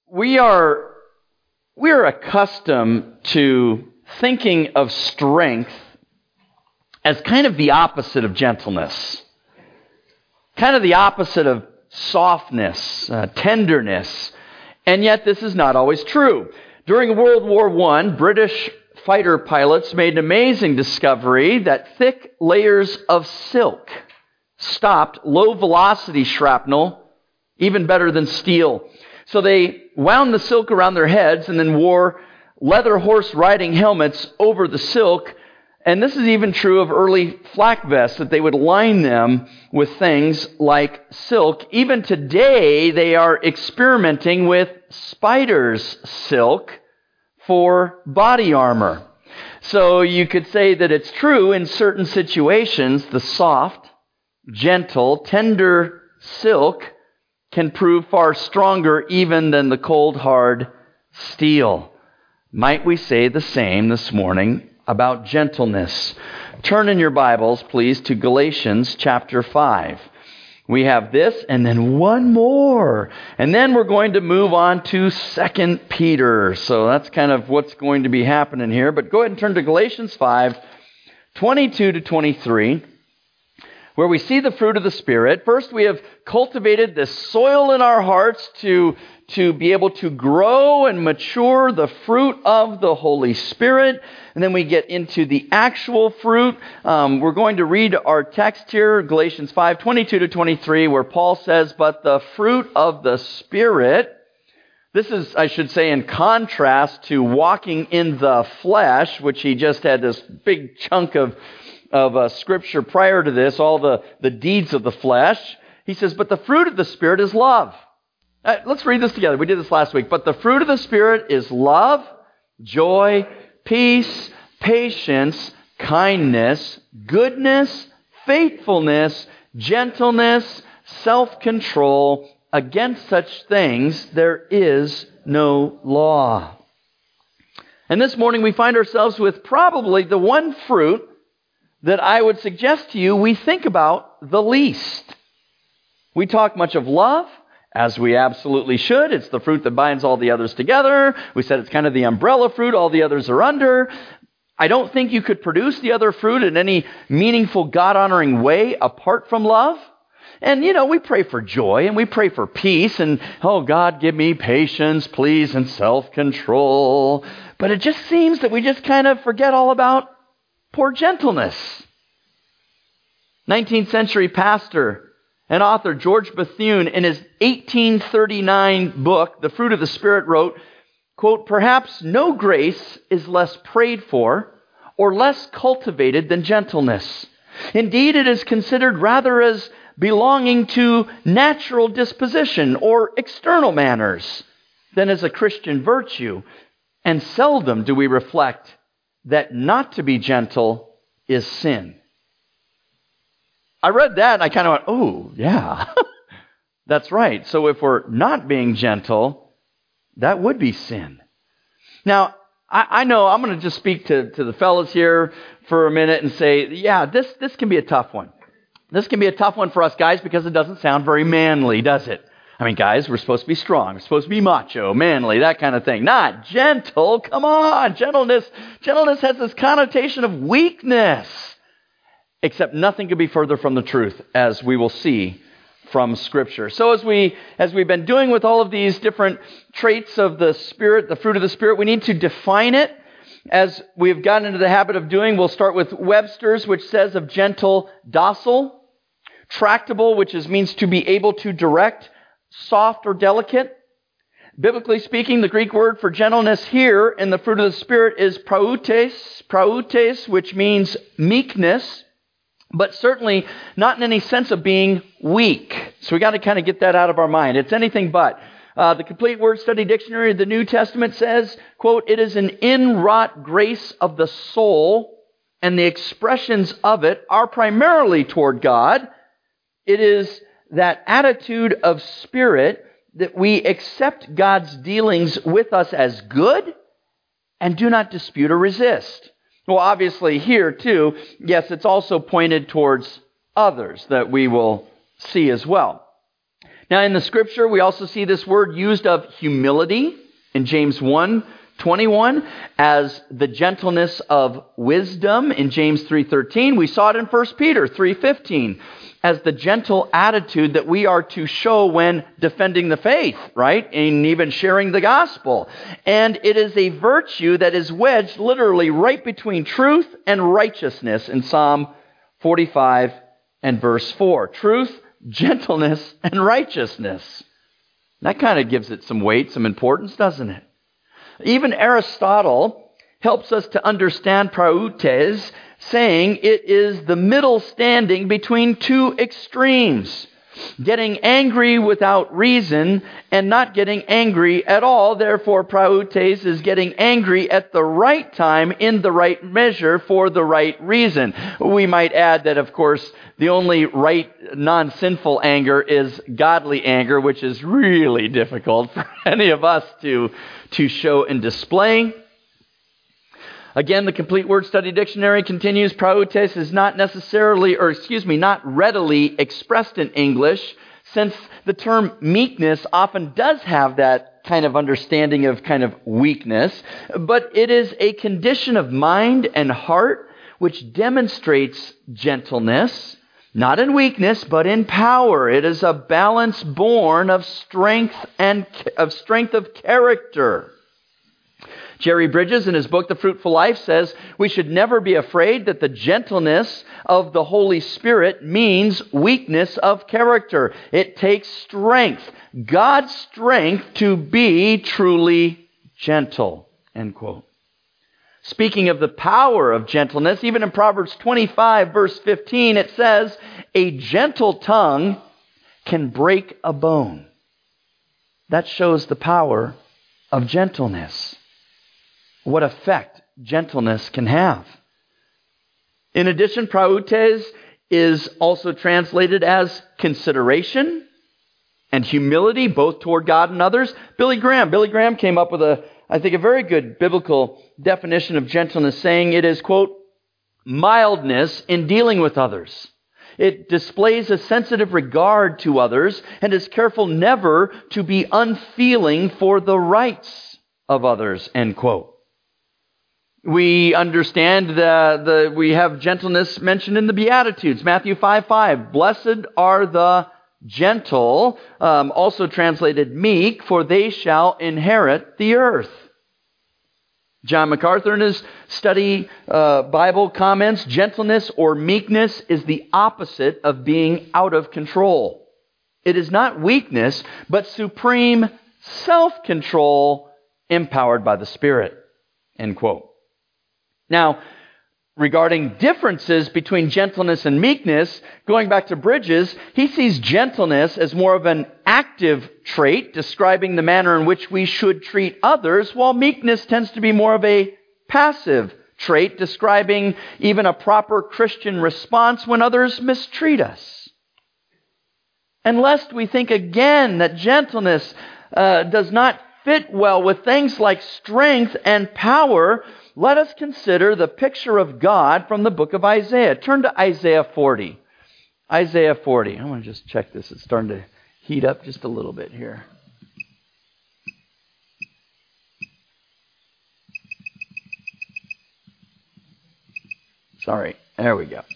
we are accustomed to thinking of strength as kind of the opposite of gentleness, kind of the opposite of softness, tenderness, and yet this is not always true. During World War I, British fighter pilots made an amazing discovery that thick layers of silk stopped low-velocity shrapnel even better than steel. So they wound the silk around their heads and then wore leather horse riding helmets over the silk. And this is even true of early flak vests, that they would line them with things like silk. Even today, they are experimenting with spider's silk for body armor. So you could say that it's true in certain situations, the soft, gentle, tender silk can prove far stronger even than the cold, hard steel. Might we say the same this morning about gentleness? Turn in your Bibles, please, to Galatians chapter 5. We have this and then one more. And then we're going to move on to 2 Peter. So that's kind of what's going to be happening here. But go ahead and turn to Galatians 5, 22 to 23. Where we see the fruit of the Spirit. First, we have cultivated this soil in our hearts to be able to grow and mature the fruit of the Holy Spirit. And then we get into the actual fruit. We're going to read our text here, Galatians 5, 22 to 23, where Paul says, "But the fruit of the Spirit," this is, I should say, in contrast to walking in the flesh, which he just had this big chunk of Scripture prior to this, all the deeds of the flesh. He says, but the fruit of the Spirit is love. Let's read this together. We did this last week. But the fruit of the Spirit is love, joy, peace, patience, kindness, goodness, faithfulness, gentleness, self-control. Against such things there is no law. And this morning we find ourselves with probably the one fruit that I would suggest to you we think about the least. We talk much of love, as we absolutely should. It's the fruit that binds all the others together. We said it's kind of the umbrella fruit all the others are under. I don't think you could produce the other fruit in any meaningful, God-honoring way apart from love. And, we pray for joy and we pray for peace and, oh, God, give me patience, please, and self-control. But it just seems that we just kind of forget all about poor gentleness. 19th century pastor and author George Bethune, in his 1839 book, The Fruit of the Spirit, wrote, quote, "Perhaps no grace is less prayed for or less cultivated than gentleness. Indeed, it is considered rather as belonging to natural disposition or external manners than as a Christian virtue. And seldom do we reflect that not to be gentle is sin." I read that and I kind of went, oh, yeah, that's right. So if we're not being gentle, that would be sin. Now, I know I'm going to just speak to the fellas here for a minute and say, yeah, this can be a tough one. This can be a tough one for us guys because it doesn't sound very manly, does it? I mean, guys, we're supposed to be strong. We're supposed to be macho, manly, that kind of thing. Not gentle. Come on. Gentleness has this connotation of weakness. Except nothing could be further from the truth, as we will see from Scripture. So as we've been doing with all of these different traits of the Spirit, the fruit of the Spirit, we need to define it. As we've gotten into the habit of doing, we'll start with Webster's, which says of gentle, docile. Tractable, which means to be able to direct. Soft or delicate. Biblically speaking, the Greek word for gentleness here in the fruit of the Spirit is prautes, which means meekness, but certainly not in any sense of being weak. So we got to kind of get that out of our mind. It's anything but. The Complete Word Study Dictionary of the New Testament says, quote, "It is an inwrought grace of the soul, and the expressions of it are primarily toward God. It is that attitude of spirit that we accept God's dealings with us as good and do not dispute or resist." Well, obviously here too, yes, it's also pointed towards others that we will see as well. Now, in the scripture, we also see this word used of humility in James 1:21, as the gentleness of wisdom in James 3:13. We saw it in 1 Peter 3:15 as the gentle attitude that we are to show when defending the faith, right? And even sharing the gospel. And it is a virtue that is wedged literally right between truth and righteousness in Psalm 45 and verse 4. Truth, gentleness, and righteousness. That kind of gives it some weight, some importance, doesn't it? Even Aristotle helps us to understand prautes, saying it is the middle standing between two extremes. Getting angry without reason and not getting angry at all. Therefore, prautes is getting angry at the right time, in the right measure, for the right reason. We might add that, of course, the only right non-sinful anger is godly anger, which is really difficult for any of us to show and display. Again, the Complete Word Study Dictionary continues, prautes is not readily expressed in English, since the term meekness often does have that kind of understanding of kind of weakness, but it is a condition of mind and heart which demonstrates gentleness, not in weakness, but in power. It is a balance born of strength of character. Jerry Bridges, in his book, The Fruitful Life, says we should never be afraid that the gentleness of the Holy Spirit means weakness of character. It takes strength, God's strength, to be truly gentle. End quote. Speaking of the power of gentleness, even in Proverbs 25, verse 15, it says, a gentle tongue can break a bone. That shows the power of gentleness. What effect gentleness can have. In addition, prautes is also translated as consideration and humility, both toward God and others. Billy Graham came up with a very good biblical definition of gentleness, saying it is, quote, mildness in dealing with others. It displays a sensitive regard to others and is careful never to be unfeeling for the rights of others, end quote. We understand we have gentleness mentioned in the Beatitudes. Matthew 5:5. Blessed are the gentle, also translated meek, for they shall inherit the earth. John MacArthur in his study Bible comments, gentleness or meekness is the opposite of being out of control. It is not weakness, but supreme self-control empowered by the Spirit. End quote. Now, regarding differences between gentleness and meekness, going back to Bridges, he sees gentleness as more of an active trait, describing the manner in which we should treat others, while meekness tends to be more of a passive trait, describing even a proper Christian response when others mistreat us. And lest we think again that gentleness does not fit well with things like strength and power, let us consider the picture of God from the book of Isaiah. Turn to Isaiah 40. Isaiah 40. I want to just check this. It's starting to heat up just a little bit here. Sorry. There we go.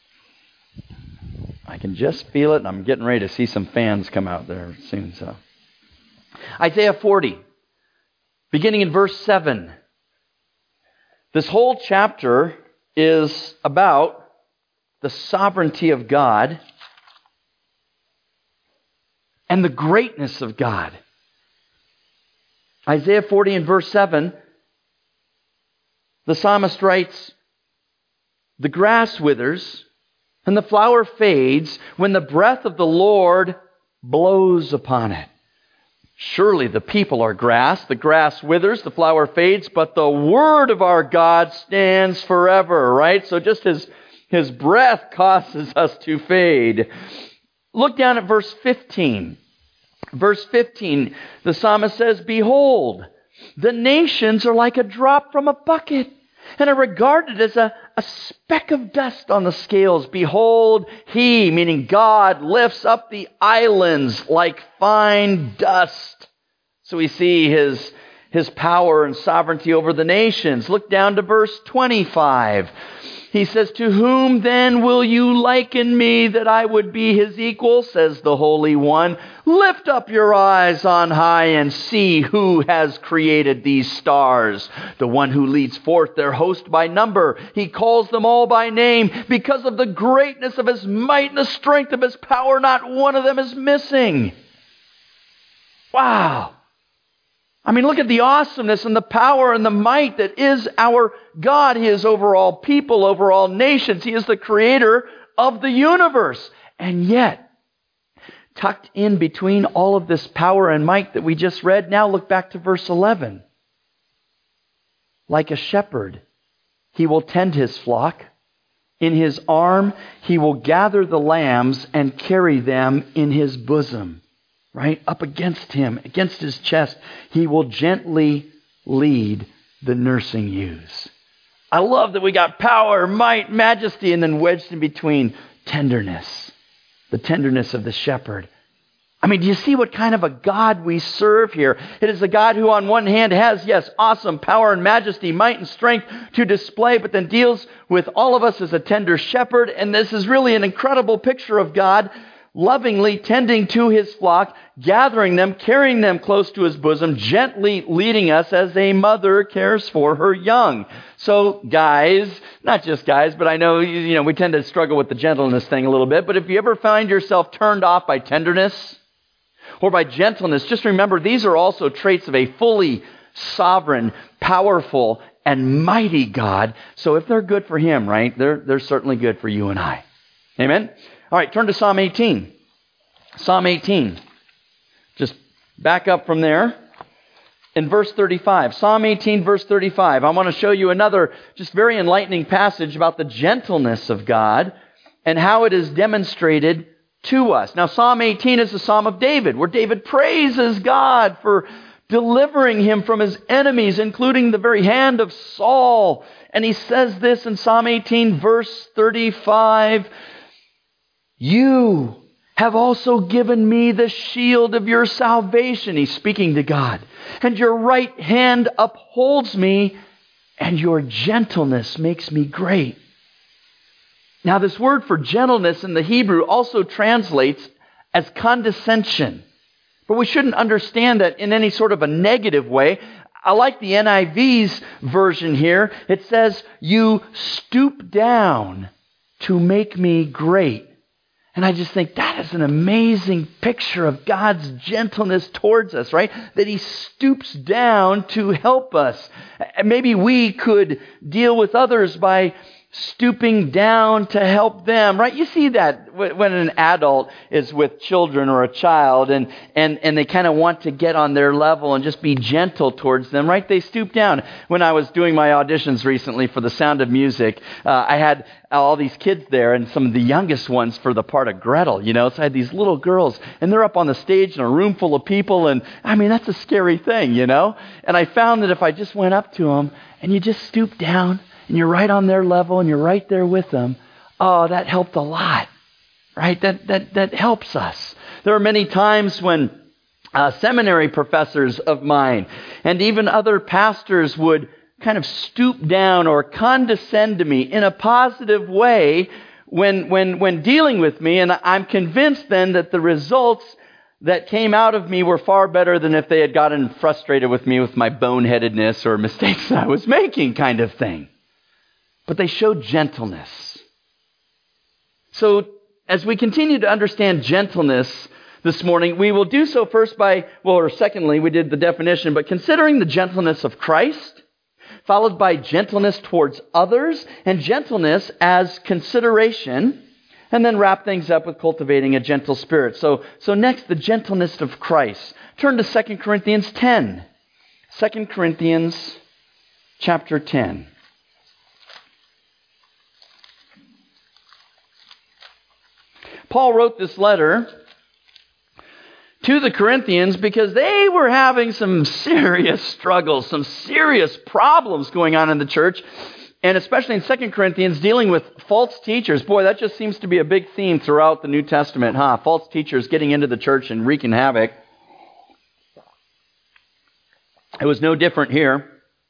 I can just feel it, and I'm getting ready to see some fans come out there soon. So, Isaiah 40, beginning in verse 7. This whole chapter is about the sovereignty of God and the greatness of God. Isaiah 40 and verse 7, the psalmist writes, the grass withers and the flower fades when the breath of the Lord blows upon it. Surely the people are grass. The grass withers, the flower fades, but the word of our God stands forever, right? So just his breath causes us to fade. Look down at verse 15. Verse 15, the psalmist says, behold, the nations are like a drop from a bucket, and are regarded as a speck of dust on the scales. Behold, he, meaning God, lifts up the islands like fine dust. So we see his power and sovereignty over the nations. Look down to verse 25. He says, to whom then will you liken me that I would be his equal, says the Holy One. Lift up your eyes on high and see who has created these stars. The one who leads forth their host by number. He calls them all by name. Because of the greatness of his might and the strength of his power, not one of them is missing. Wow. I mean, look at the awesomeness and the power and the might that is our God. He is over all people, over all nations. He is the creator of the universe. And yet, tucked in between all of this power and might that we just read, now look back to verse 11. Like a shepherd, he will tend his flock. In his arm, he will gather the lambs and carry them in his bosom. Right? Up against him, against his chest, he will gently lead the nursing ewes. I love that we got power, might, majesty, and then wedged in between tenderness. The tenderness of the shepherd. I mean, do you see what kind of a God we serve here? It is a God who on one hand has, yes, awesome power and majesty, might and strength to display, but then deals with all of us as a tender shepherd. And this is really an incredible picture of God lovingly tending to his flock, gathering them, carrying them close to his bosom, gently leading us as a mother cares for her young. So guys, not just guys, but I know, we tend to struggle with the gentleness thing a little bit, but if you ever find yourself turned off by tenderness or by gentleness, just remember these are also traits of a fully sovereign, powerful, and mighty God. So if they're good for him, right, they're certainly good for you and I. Amen? All right, turn to Psalm 18. Psalm 18. Just back up from there. In verse 35. Psalm 18, verse 35. I want to show you another just very enlightening passage about the gentleness of God and how it is demonstrated to us. Now, Psalm 18 is the Psalm of David, where David praises God for delivering him from his enemies, including the very hand of Saul. And he says this in Psalm 18, verse 35. You have also given me the shield of your salvation. He's speaking to God. And your right hand upholds me, and your gentleness makes me great. Now, this word for gentleness in the Hebrew also translates as condescension. But we shouldn't understand that in any sort of a negative way. I like the NIV's version here. It says, you stoop down to make me great. And I just think that is an amazing picture of God's gentleness towards us, right? That he stoops down to help us. And maybe we could deal with others by stooping down to help them, right? You see that when an adult is with children or a child and they kind of want to get on their level and just be gentle towards them, right? They stoop down. When I was doing my auditions recently for The Sound of Music, I had all these kids there and some of the youngest ones for the part of Gretel, So I had these little girls and they're up on the stage in a room full of people and I mean, that's a scary thing, And I found that if I just went up to them and you just stoop down and you're right on their level and you're right there with them, oh, that helped a lot, right? That helps us. There are many times when seminary professors of mine and even other pastors would kind of stoop down or condescend to me in a positive way when dealing with me. And I'm convinced then that the results that came out of me were far better than if they had gotten frustrated with me with my boneheadedness or mistakes that I was making kind of thing. But they showed gentleness. So as we continue to understand gentleness this morning, we will do so first secondly, we did the definition, but considering the gentleness of Christ, followed by gentleness towards others, and gentleness as consideration, and then wrap things up with cultivating a gentle spirit. So next, the gentleness of Christ. Turn to 2 Corinthians 10. 2 Corinthians chapter 10. Paul wrote this letter to the Corinthians because they were having some serious struggles, some serious problems going on in the church, and especially in 2 Corinthians, dealing with false teachers. Boy, that just seems to be a big theme throughout the New Testament, huh? False teachers getting into the church and wreaking havoc. It was no different here.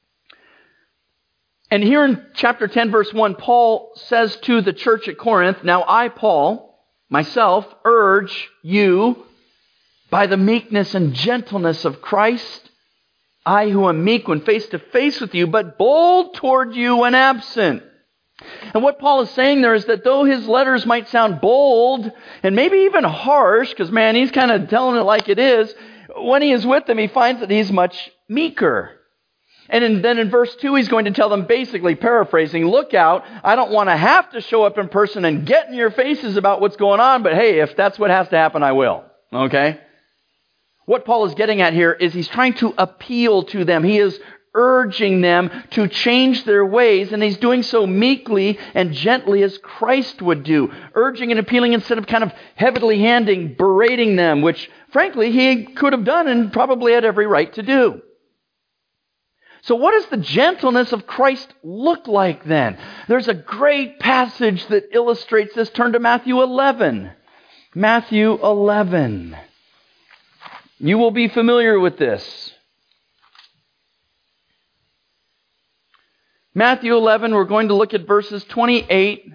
And here in chapter 10, verse 1, Paul says to the church at Corinth, "Now I, Paul, myself, urge you by the meekness and gentleness of Christ, I who am meek when face to face with you, but bold toward you when absent." And what Paul is saying there is that though his letters might sound bold and maybe even harsh, because man, he's kind of telling it like it is, when he is with them, he finds that he's much meeker. And then in verse 2, he's going to tell them, basically paraphrasing, look out, I don't want to have to show up in person and get in your faces about what's going on, but hey, if that's what has to happen, I will. Okay? What Paul is getting at here is he's trying to appeal to them. He is urging them to change their ways, and he's doing so meekly and gently as Christ would do, urging and appealing instead of kind of heavily handing, berating them, which frankly he could have done and probably had every right to do. So what does the gentleness of Christ look like then? There's a great passage that illustrates this. Turn to Matthew 11. Matthew 11. You will be familiar with this. Matthew 11, we're going to look at verses 28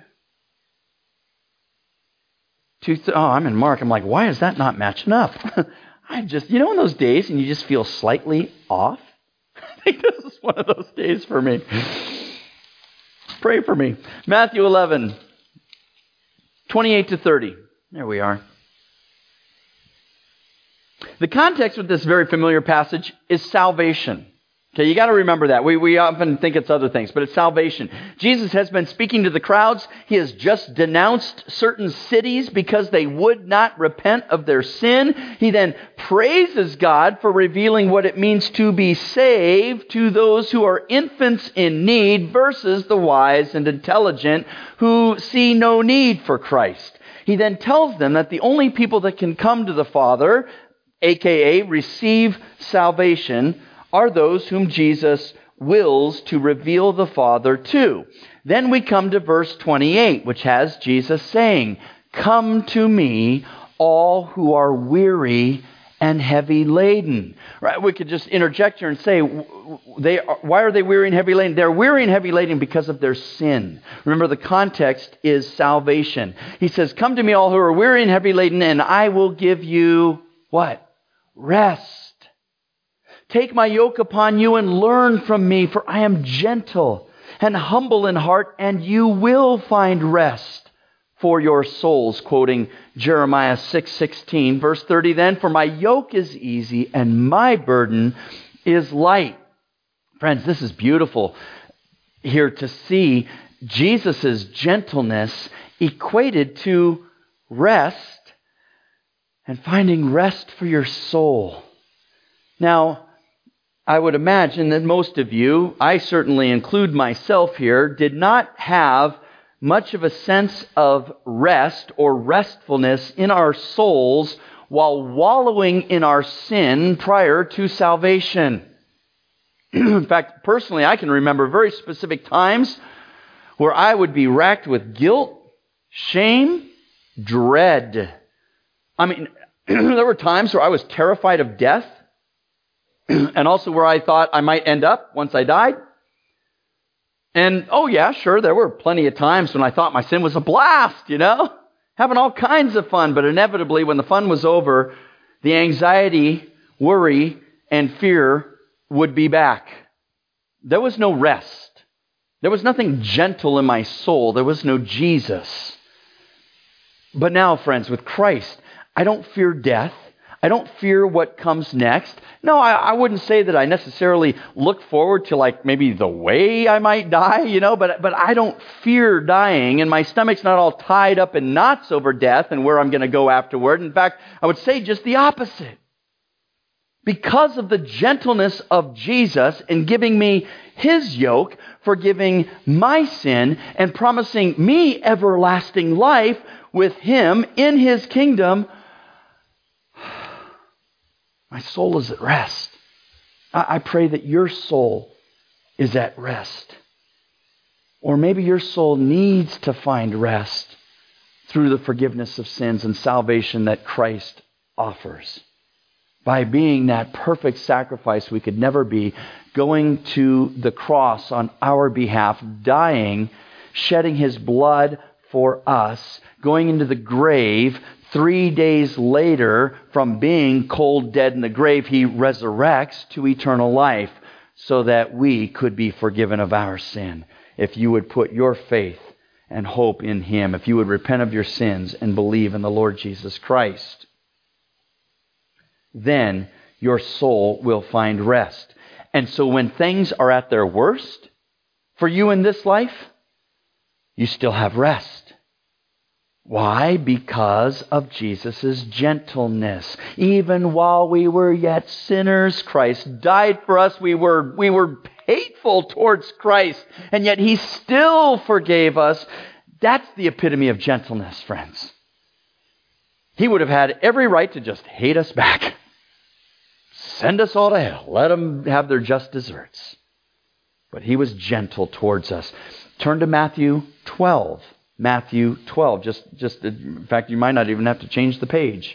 to... I'm in Mark. I'm like, why is that not matching up? I just, in those days and you just feel slightly off? I think this is one of those days for me. Pray for me. Matthew 11, 28 to 30. There we are. The context with this very familiar passage is salvation. Okay, you got to remember that. We often think it's other things, but it's salvation. Jesus has been speaking to the crowds. He has just denounced certain cities because they would not repent of their sin. He then praises God for revealing what it means to be saved to those who are infants in need versus the wise and intelligent who see no need for Christ. He then tells them that the only people that can come to the Father, aka receive salvation, are those whom Jesus wills to reveal the Father to. Then we come to verse 28, which has Jesus saying, "Come to me, all who are weary and heavy laden." Right? We could just interject here and say, why are they weary and heavy laden? They're weary and heavy laden because of their sin. Remember, the context is salvation. He says, "Come to me, all who are weary and heavy laden, and I will give you" what? Rest. "Take my yoke upon you and learn from me, for I am gentle and humble in heart, and you will find rest for your souls." Quoting Jeremiah 6:16. Verse 30 then, "For my yoke is easy and my burden is light." Friends, this is beautiful here to see Jesus' gentleness equated to rest and finding rest for your soul. Now, I would imagine that most of you, I certainly include myself here, did not have much of a sense of rest or restfulness in our souls while wallowing in our sin prior to salvation. In fact, personally, I can remember very specific times where I would be racked with guilt, shame, dread. I mean, there were times where I was terrified of death, and also where I thought I might end up once I died. And, oh yeah, sure, there were plenty of times when I thought my sin was a blast, having all kinds of fun. But inevitably, when the fun was over, the anxiety, worry, and fear would be back. There was no rest. There was nothing gentle in my soul. There was no Jesus. But now, friends, with Christ, I don't fear death. I don't fear what comes next. No, I wouldn't say that I necessarily look forward to like maybe the way I might die, but I don't fear dying, and my stomach's not all tied up in knots over death and where I'm going to go afterward. In fact, I would say just the opposite. Because of the gentleness of Jesus in giving me His yoke, forgiving my sin, and promising me everlasting life with Him in His kingdom, My soul is at rest. I pray that your soul is at rest. Or maybe your soul needs to find rest through the forgiveness of sins and salvation that Christ offers. By being that perfect sacrifice we could never be, going to the cross on our behalf, dying, shedding His blood for us, going into the grave. 3 days later, from being cold, dead in the grave, He resurrects to eternal life so that we could be forgiven of our sin. If you would put your faith and hope in Him, if you would repent of your sins and believe in the Lord Jesus Christ, then your soul will find rest. And so when things are at their worst for you in this life, you still have rest. Why? Because of Jesus' gentleness. Even while we were yet sinners, Christ died for us. We were hateful towards Christ, and yet He still forgave us. That's the epitome of gentleness, friends. He would have had every right to just hate us back. Send us all to hell. Let them have their just deserts. But He was gentle towards us. Turn to Matthew 12. Matthew 12. In fact, you might not even have to change the page.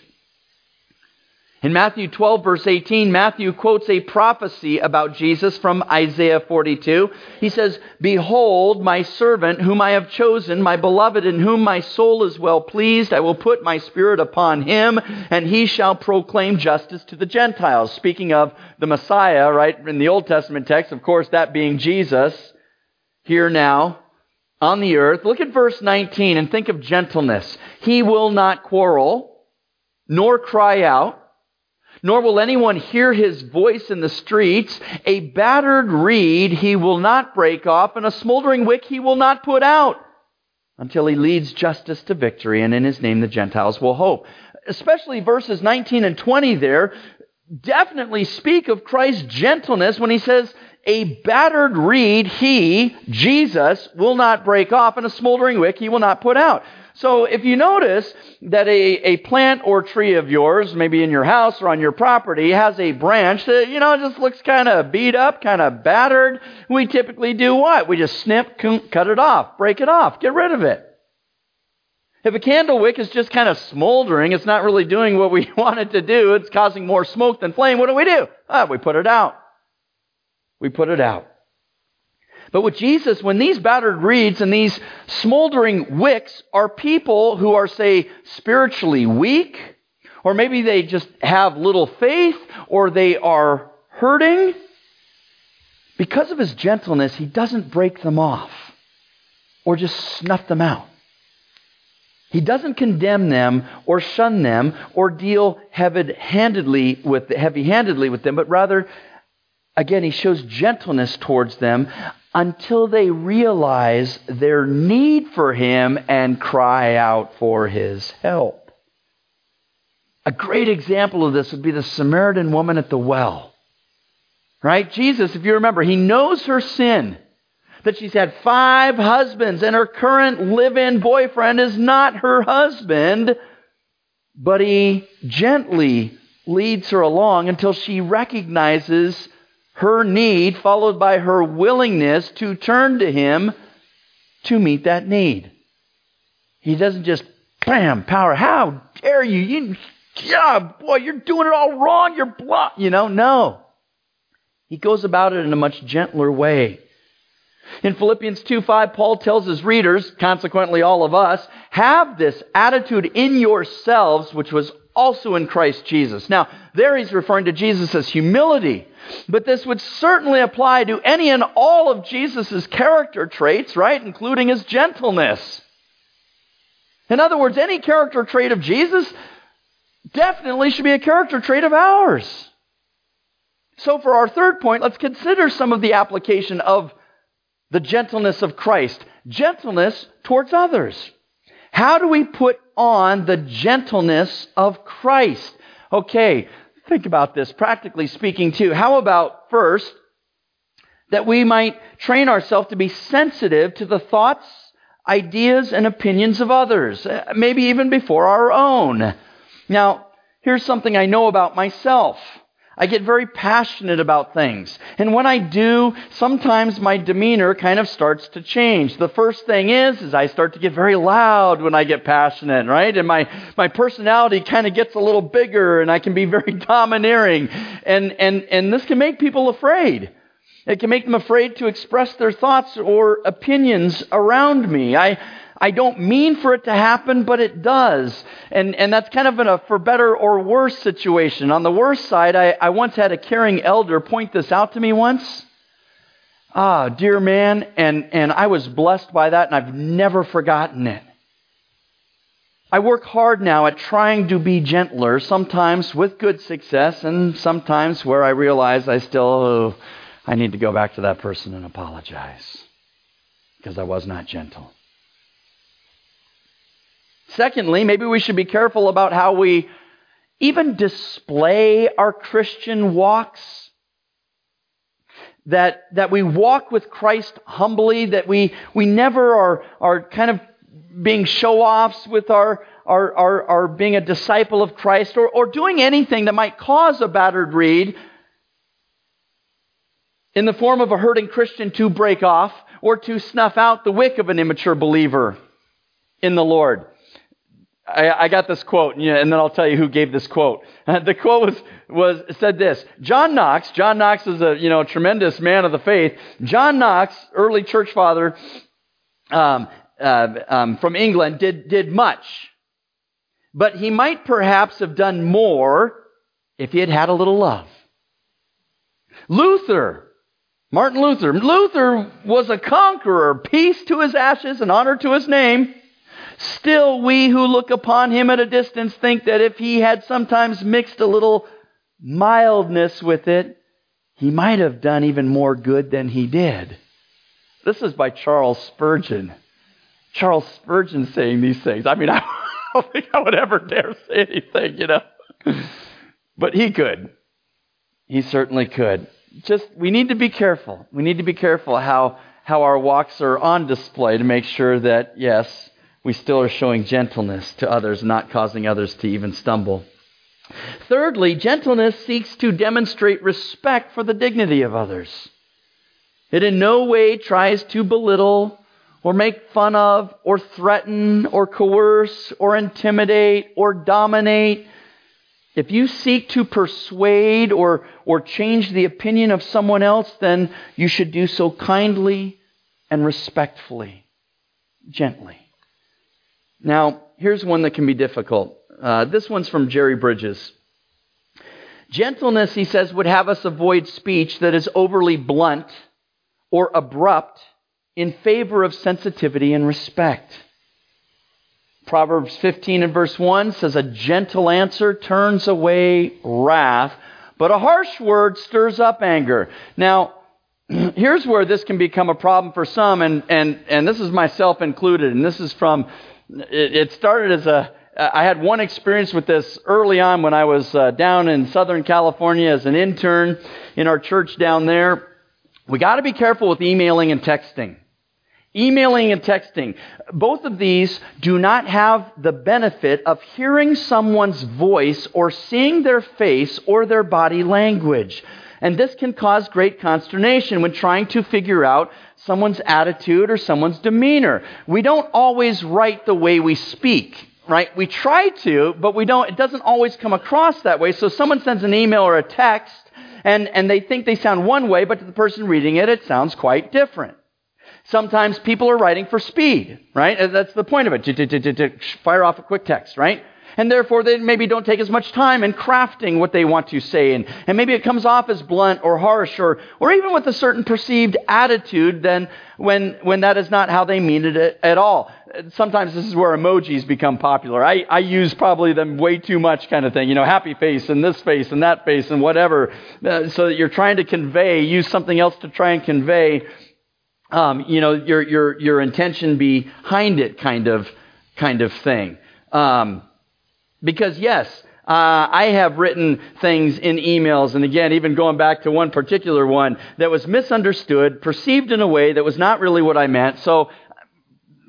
In Matthew 12, verse 18, Matthew quotes a prophecy about Jesus from Isaiah 42. He says, "Behold, my servant whom I have chosen, my beloved, in whom my soul is well pleased. I will put my Spirit upon him, and he shall proclaim justice to the Gentiles." Speaking of the Messiah, right, in the Old Testament text, of course, that being Jesus, here now on the earth. Look at verse 19 and think of gentleness. "He will not quarrel, nor cry out, nor will anyone hear his voice in the streets. A battered reed he will not break off, and a smoldering wick he will not put out, until he leads justice to victory, and in his name the Gentiles will hope." Especially verses 19 and 20 there definitely speak of Christ's gentleness when He says, "A battered reed he, Jesus, will not break off, and a smoldering wick he will not put out." So if you notice that a plant or tree of yours, maybe in your house or on your property, has a branch that, just looks kind of beat up, kind of battered, we typically do what? We just snip, cut it off, break it off, get rid of it. If a candle wick is just kind of smoldering, it's not really doing what we want it to do, it's causing more smoke than flame, what do? We put it out. We put it out. But with Jesus, when these battered reeds and these smoldering wicks are people who are, say, spiritually weak, or maybe they just have little faith, or they are hurting, because of His gentleness, He doesn't break them off or just snuff them out. He doesn't condemn them or shun them or deal heavy-handedly with them, but rather, again, He shows gentleness towards them until they realize their need for Him and cry out for His help. A great example of this would be the Samaritan woman at the well. Right? Jesus, if you remember, He knows her sin, that she's had 5 husbands and her current live-in boyfriend is not her husband, but He gently leads her along until she recognizes her need, followed by her willingness to turn to Him to meet that need. He doesn't just, bam, power, how dare you? You're doing it all wrong, you're blocked. No. He goes about it in a much gentler way. In Philippians 2:5, Paul tells his readers, consequently all of us, have this attitude in yourselves, which was also in Christ Jesus. Now, there he's referring to Jesus' humility. But this would certainly apply to any and all of Jesus' character traits, right? Including His gentleness. In other words, any character trait of Jesus definitely should be a character trait of ours. So for our third point, let's consider some of the application of the gentleness of Christ. Gentleness towards others. How do we put on the gentleness of Christ? Okay, think about this, practically speaking too. How about first, that we might train ourselves to be sensitive to the thoughts, ideas, and opinions of others, maybe even before our own. Now, here's something I know about myself. I get very passionate about things. And when I do, sometimes my demeanor kind of starts to change. The first thing is I start to get very loud when I get passionate, right? And my personality kind of gets a little bigger, and I can be very domineering. And this can make people afraid. It can make them afraid to express their thoughts or opinions around me. I don't mean for it to happen, but it does. And that's kind of in a for better or worse situation. On the worst side, I once had a caring elder point this out to me once. Dear man, and I was blessed by that, and I've never forgotten it. I work hard now at trying to be gentler, sometimes with good success, and sometimes where I realize I need to go back to that person and apologize because I was not gentle. Secondly, maybe we should be careful about how we even display our Christian walks. That we walk with Christ humbly, that we never are kind of being show-offs with our being a disciple of Christ, or doing anything that might cause a battered reed in the form of a hurting Christian to break off or to snuff out the wick of an immature believer in the Lord. I got this quote, and then I'll tell you who gave this quote. The quote said this: John Knox is a tremendous man of the faith. John Knox, early church father from England, did much, but he might perhaps have done more if he had had a little love. Martin Luther was a conqueror. Peace to his ashes and honor to his name. Still, we who look upon him at a distance think that if he had sometimes mixed a little mildness with it, he might have done even more good than he did. This is by Charles Spurgeon. Charles Spurgeon saying these things. I mean, I don't think I would ever dare say anything, But he could. He certainly could. We need to be careful. We need to be careful how our walks are on display to make sure that, yes, we still are showing gentleness to others, not causing others to even stumble. Thirdly, gentleness seeks to demonstrate respect for the dignity of others. It in no way tries to belittle or make fun of or threaten or coerce or intimidate or dominate. If you seek to persuade or change the opinion of someone else, then you should do so kindly and respectfully, gently. Now, here's one that can be difficult. This one's from Jerry Bridges. Gentleness, he says, would have us avoid speech that is overly blunt or abrupt in favor of sensitivity and respect. Proverbs 15 and verse 1 says, a gentle answer turns away wrath, but a harsh word stirs up anger. Now, here's where this can become a problem for some, and this is myself included, and this is from... It started as I had one experience with this early on when I was down in Southern California as an intern in our church down there. We got to be careful with emailing and texting. Emailing and texting, both of these do not have the benefit of hearing someone's voice or seeing their face or their body language. And this can cause great consternation when trying to figure out someone's attitude or someone's demeanor. We don't always write the way we speak, right? We try to, but we don't. It doesn't always come across that way. So someone sends an email or a text, and they think they sound one way, but to the person reading it, it sounds quite different. Sometimes people are writing for speed, right? That's the point of it. Fire off a quick text, right? And therefore, they maybe don't take as much time in crafting what they want to say. And maybe it comes off as blunt or harsh or even with a certain perceived attitude than when that is not how they mean it at all. Sometimes this is where emojis become popular. I use probably them way too much kind of thing. Happy face and this face and that face and whatever. So that you're trying to use something else to try and convey, your intention behind it kind of thing. Because yes, I have written things in emails, and again, even going back to one particular one that was misunderstood, perceived in a way that was not really what I meant. So,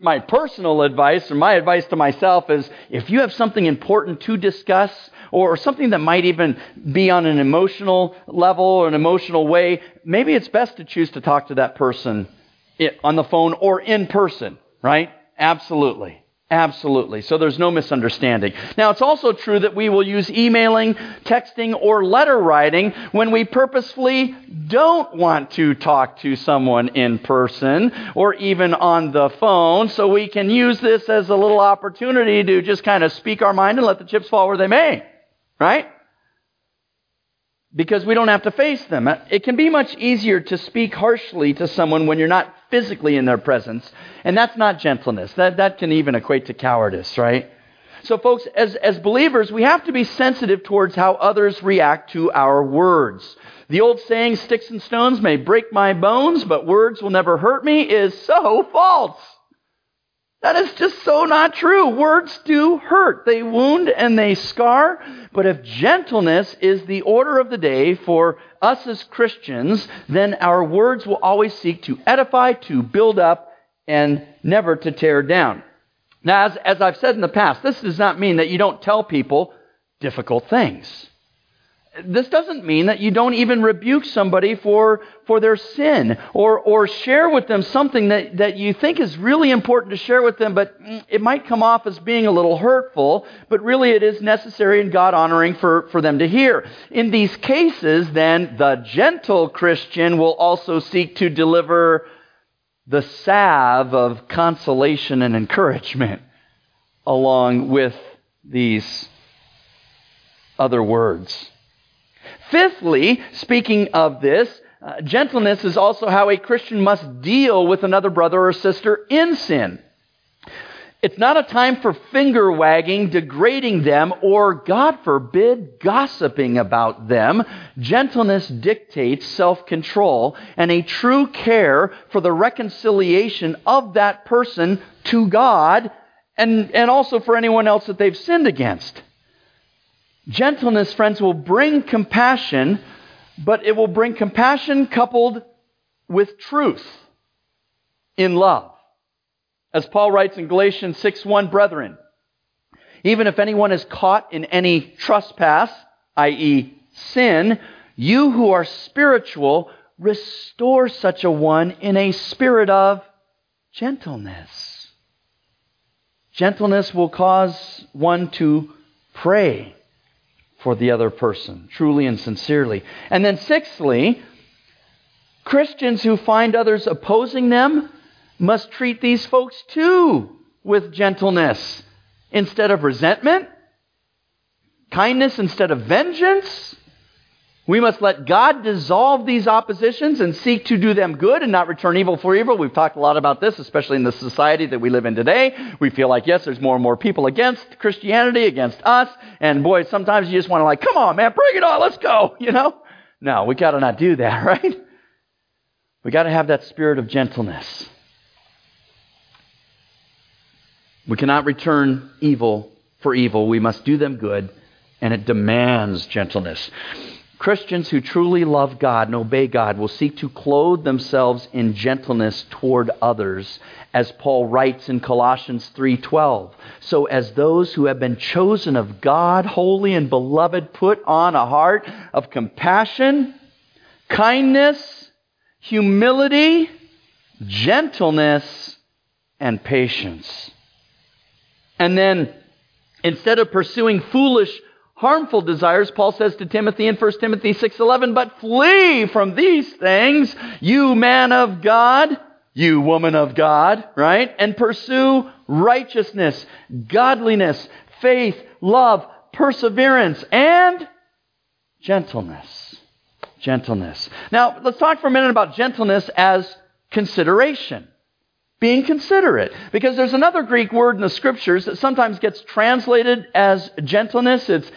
my personal advice or my advice to myself is if you have something important to discuss or something that might even be on an emotional level or an emotional way, maybe it's best to choose to talk to that person on the phone or in person, right? Absolutely. Absolutely. So there's no misunderstanding. Now, it's also true that we will use emailing, texting, or letter writing when we purposefully don't want to talk to someone in person or even on the phone. So we can use this as a little opportunity to just kind of speak our mind and let the chips fall where they may, right? Because we don't have to face them. It can be much easier to speak harshly to someone when you're not physically in their presence. And that's not gentleness. That can even equate to cowardice, right? So folks, as believers, we have to be sensitive towards how others react to our words. The old saying, sticks and stones may break my bones, but words will never hurt me, is so false. That is just so not true. Words do hurt. They wound and they scar. But if gentleness is the order of the day for us as Christians, then our words will always seek to edify, to build up, and never to tear down. Now, as I've said in the past, this does not mean that you don't tell people difficult things. This doesn't mean that you don't even rebuke somebody for their sin or share with them something that you think is really important to share with them, but it might come off as being a little hurtful, but really it is necessary and God-honoring for them to hear. In these cases, then, the gentle Christian will also seek to deliver the salve of consolation and encouragement along with these other words. Fifthly, speaking of this, gentleness is also how a Christian must deal with another brother or sister in sin. It's not a time for finger wagging, degrading them, or, God forbid, gossiping about them. Gentleness dictates self-control and a true care for the reconciliation of that person to God and also for anyone else that they've sinned against. Gentleness, friends, will bring compassion, but it will bring compassion coupled with truth in love. As Paul writes in Galatians 6:1, brethren, even if anyone is caught in any trespass, i.e. sin, you who are spiritual, restore such a one in a spirit of gentleness. Gentleness will cause one to pray for the other person, truly and sincerely. And then sixthly, Christians who find others opposing them must treat these folks too with gentleness instead of resentment, kindness instead of vengeance. We must let God dissolve these oppositions and seek to do them good and not return evil for evil. We've talked a lot about this, especially in the society that we live in today. We feel like, yes, there's more and more people against Christianity, against us. And boy, sometimes you just want to like, come on, man, bring it on, let's go, you know? No, we got to not do that, right? We got to have that spirit of gentleness. We cannot return evil for evil. We must do them good, and it demands gentleness. Christians who truly love God and obey God will seek to clothe themselves in gentleness toward others, as Paul writes in Colossians 3:12. So as those who have been chosen of God, holy and beloved, put on a heart of compassion, kindness, humility, gentleness, and patience. And then, instead of pursuing foolish, harmful desires, Paul says to Timothy in 1 Timothy 6:11, but flee from these things, you man of God, you woman of God, right? And pursue righteousness, godliness, faith, love, perseverance, and gentleness. Gentleness. Now, let's talk for a minute about gentleness as consideration. Being considerate. Because there's another Greek word in the Scriptures that sometimes gets translated as gentleness. It's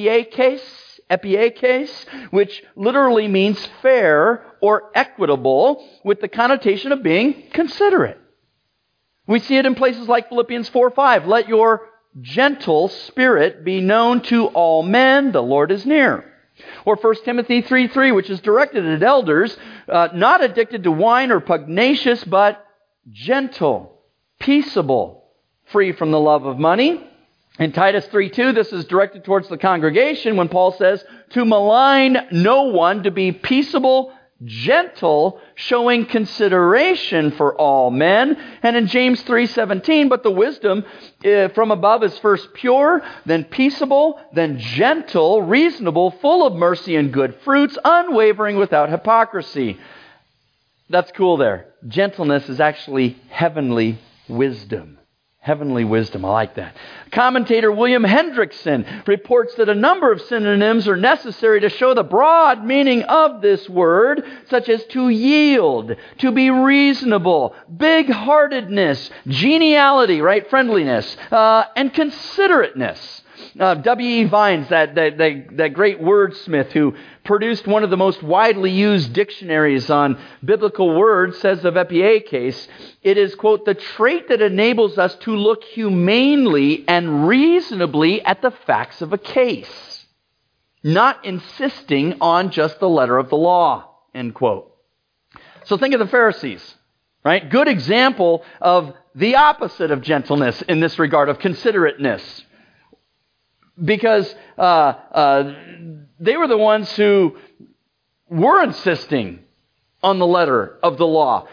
epiekes, which literally means fair or equitable, with the connotation of being considerate. We see it in places like Philippians 4:5. Let your gentle spirit be known to all men. The Lord is near. Or 1 Timothy 3:3, which is directed at elders, not addicted to wine or pugnacious, but gentle, peaceable, free from the love of money. In Titus 3:2, this is directed towards the congregation when Paul says, to malign no one, to be peaceable, gentle, showing consideration for all men. And in James 3:17, but the wisdom from above is first pure, then peaceable, then gentle, reasonable, full of mercy and good fruits, unwavering without hypocrisy. That's cool there. Gentleness is actually heavenly wisdom. Heavenly wisdom. I like that. Commentator William Hendrickson reports that a number of synonyms are necessary to show the broad meaning of this word, such as to yield, to be reasonable, big-heartedness, geniality, right, friendliness, and considerateness. W.E. Vines, that great wordsmith who produced one of the most widely used dictionaries on biblical words, says of epiekes, it is, quote, the trait that enables us to look humanely and reasonably at the facts of a case, not insisting on just the letter of the law, end quote. So think of the Pharisees, right? Good example of the opposite of gentleness in this regard, of considerateness. Because they were the ones who were insisting on the letter of the law.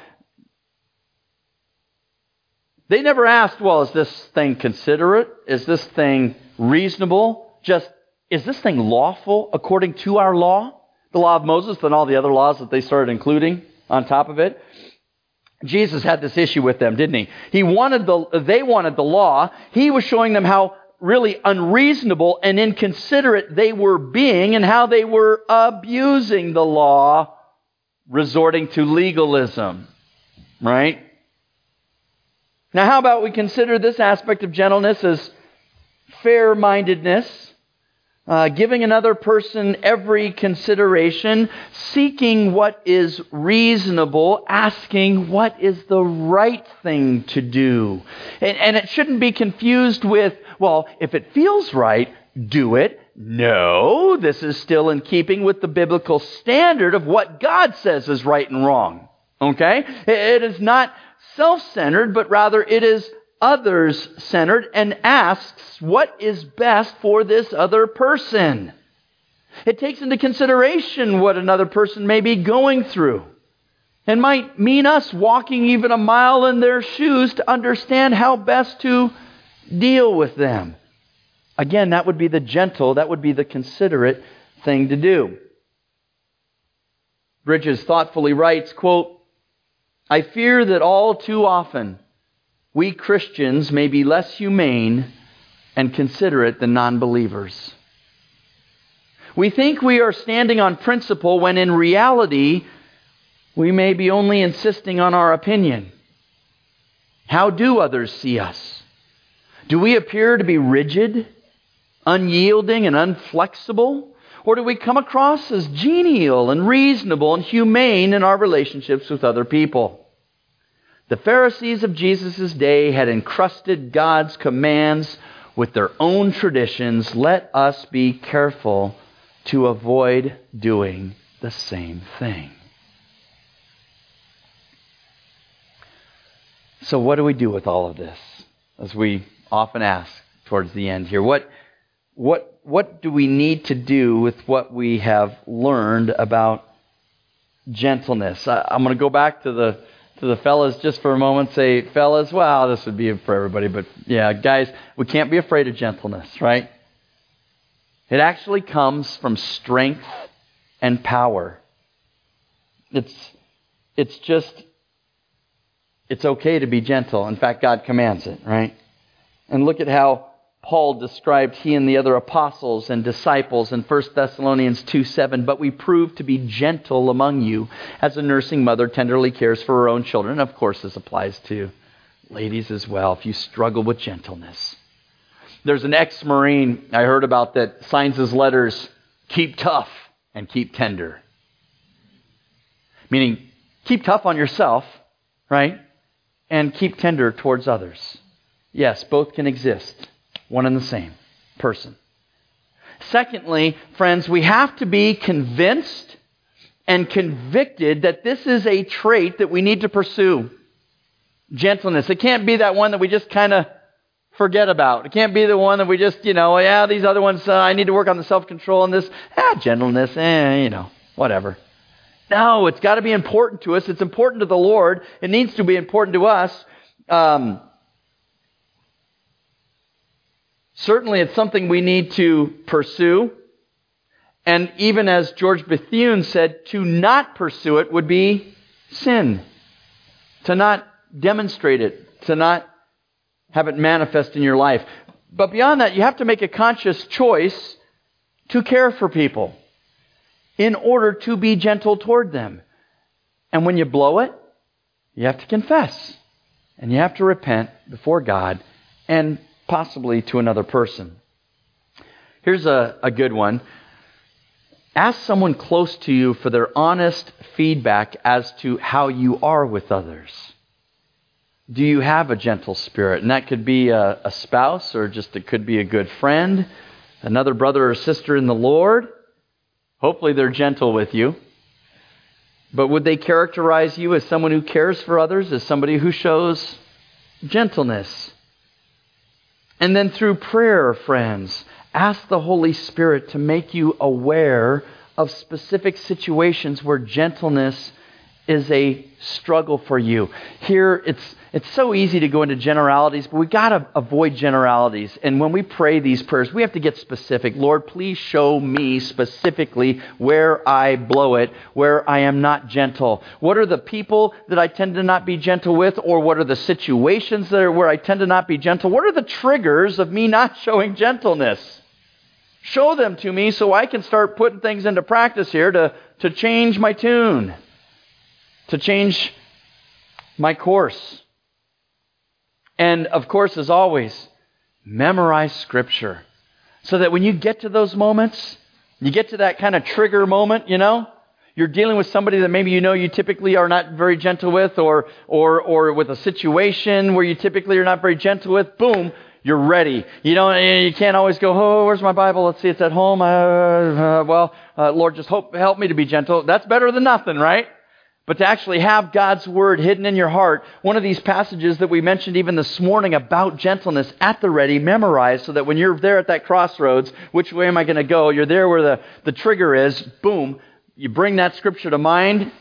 They never asked, well, is this thing considerate? Is this thing reasonable? Just, is this thing lawful according to our law? The law of Moses and all the other laws that they started including on top of it. Jesus had this issue with them, didn't he? They wanted the law. He was showing them how really unreasonable and inconsiderate they were being and how they were abusing the law, resorting to legalism, right? Now, how about we consider this aspect of gentleness as fair-mindedness, giving another person every consideration, seeking what is reasonable, asking what is the right thing to do. And it shouldn't be confused with, well, if it feels right, do it. No, this is still in keeping with the biblical standard of what God says is right and wrong. Okay? It is not self-centered, but rather it is others-centered and asks what is best for this other person. It takes into consideration what another person may be going through and might mean us walking even a mile in their shoes to understand how best to deal with them. Again, that would be the gentle, that would be the considerate thing to do. Bridges thoughtfully writes, quote, I fear that all too often we Christians may be less humane and considerate than non-believers. We think we are standing on principle when in reality we may be only insisting on our opinion. How do others see us? Do we appear to be rigid, unyielding, and unflexible? Or do we come across as genial and reasonable and humane in our relationships with other people? The Pharisees of Jesus' day had encrusted God's commands with their own traditions. Let us be careful to avoid doing the same thing. So what do we do with all of this? As we often ask towards the end here. What do we need to do with what we have learned about gentleness? I'm going to go back to the fellas just for a moment. Say, fellas, well, this would be for everybody, but yeah, guys, we can't be afraid of gentleness, right? It actually comes from strength and power. It's okay to be gentle. In fact, God commands it, right? And look at how Paul described he and the other apostles and disciples in 1 Thessalonians 2:7. But we prove to be gentle among you as a nursing mother tenderly cares for her own children. Of course, this applies to ladies as well, if you struggle with gentleness. There's an ex-Marine I heard about that signs his letters, keep tough and keep tender. Meaning, keep tough on yourself, right? And keep tender towards others. Yes, both can exist. One and the same person. Secondly, friends, we have to be convinced and convicted that this is a trait that we need to pursue. Gentleness. It can't be that one that we just kind of forget about. It can't be the one that we just, these other ones, I need to work on the self-control and this, gentleness, whatever. No, it's got to be important to us. It's important to the Lord. It needs to be important to us. Certainly it's something we need to pursue. And even as George Bethune said, to not pursue it would be sin. To not demonstrate it. To not have it manifest in your life. But beyond that, you have to make a conscious choice to care for people in order to be gentle toward them. And when you blow it, you have to confess. And you have to repent before God and possibly to another person. Here's a good one. Ask someone close to you for their honest feedback as to how you are with others. Do you have a gentle spirit? And that could be a spouse, or just it could be a good friend, another brother or sister in the Lord. Hopefully they're gentle with you. But would they characterize you as someone who cares for others, as somebody who shows gentleness? And then through prayer, friends, ask the Holy Spirit to make you aware of specific situations where gentleness is a struggle for you. Here, it's so easy to go into generalities, but we've got to avoid generalities. And when we pray these prayers, we have to get specific. Lord, please show me specifically where I blow it, where I am not gentle. What are the people that I tend to not be gentle with? Or what are the situations where I tend to not be gentle? What are the triggers of me not showing gentleness? Show them to me so I can start putting things into practice here to change my tune, to change my course. And of course, as always, memorize Scripture. So that when you get to those moments, you get to that kind of trigger moment, you're dealing with somebody that maybe you typically are not very gentle with, or with a situation where you typically are not very gentle with, boom, you're ready. You can't always go, oh, where's my Bible? Let's see, it's at home. Lord, just help me to be gentle. That's better than nothing, right? But to actually have God's Word hidden in your heart, one of these passages that we mentioned even this morning about gentleness at the ready, memorized, so that when you're there at that crossroads, which way am I going to go? You're there where the trigger is, boom, you bring that Scripture to mind.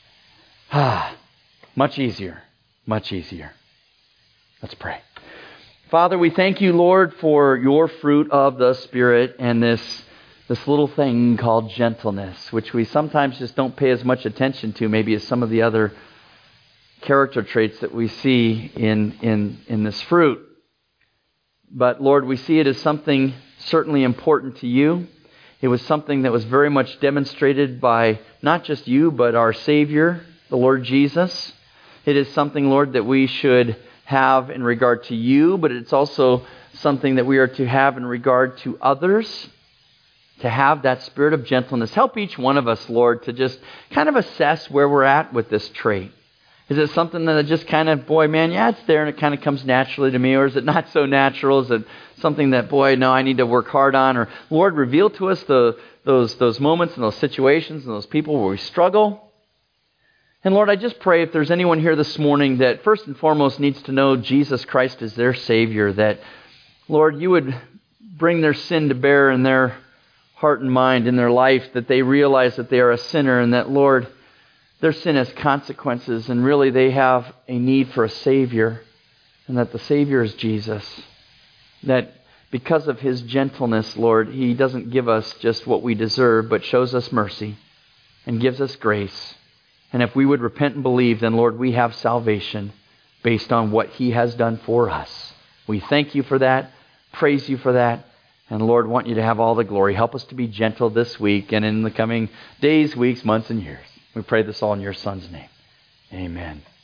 Much easier, much easier. Let's pray. Father, we thank you, Lord, for your fruit of the Spirit and this little thing called gentleness, which we sometimes just don't pay as much attention to maybe as some of the other character traits that we see in this fruit. But Lord, we see it as something certainly important to you. It was something that was very much demonstrated by not just you, but our Savior, the Lord Jesus. It is something, Lord, that we should have in regard to you, but it's also something that we are to have in regard to others. To have that spirit of gentleness. Help each one of us, Lord, to just kind of assess where we're at with this trait. Is it something that just kind of, it's there and it kind of comes naturally to me? Or is it not so natural? Is it something that, I need to work hard on? Or, Lord, reveal to us those moments and those situations and those people where we struggle. And, Lord, I just pray if there's anyone here this morning that first and foremost needs to know Jesus Christ as their Savior, that, Lord, you would bring their sin to bear in their heart and mind in their life, that they realize that they are a sinner and that, Lord, their sin has consequences and really they have a need for a Savior, and that the Savior is Jesus. That because of His gentleness, Lord, He doesn't give us just what we deserve, but shows us mercy and gives us grace. And if we would repent and believe, then, Lord, we have salvation based on what He has done for us. We thank you for that, praise you for that. And Lord, want you to have all the glory. Help us to be gentle this week and in the coming days, weeks, months, and years. We pray this all in your Son's name. Amen.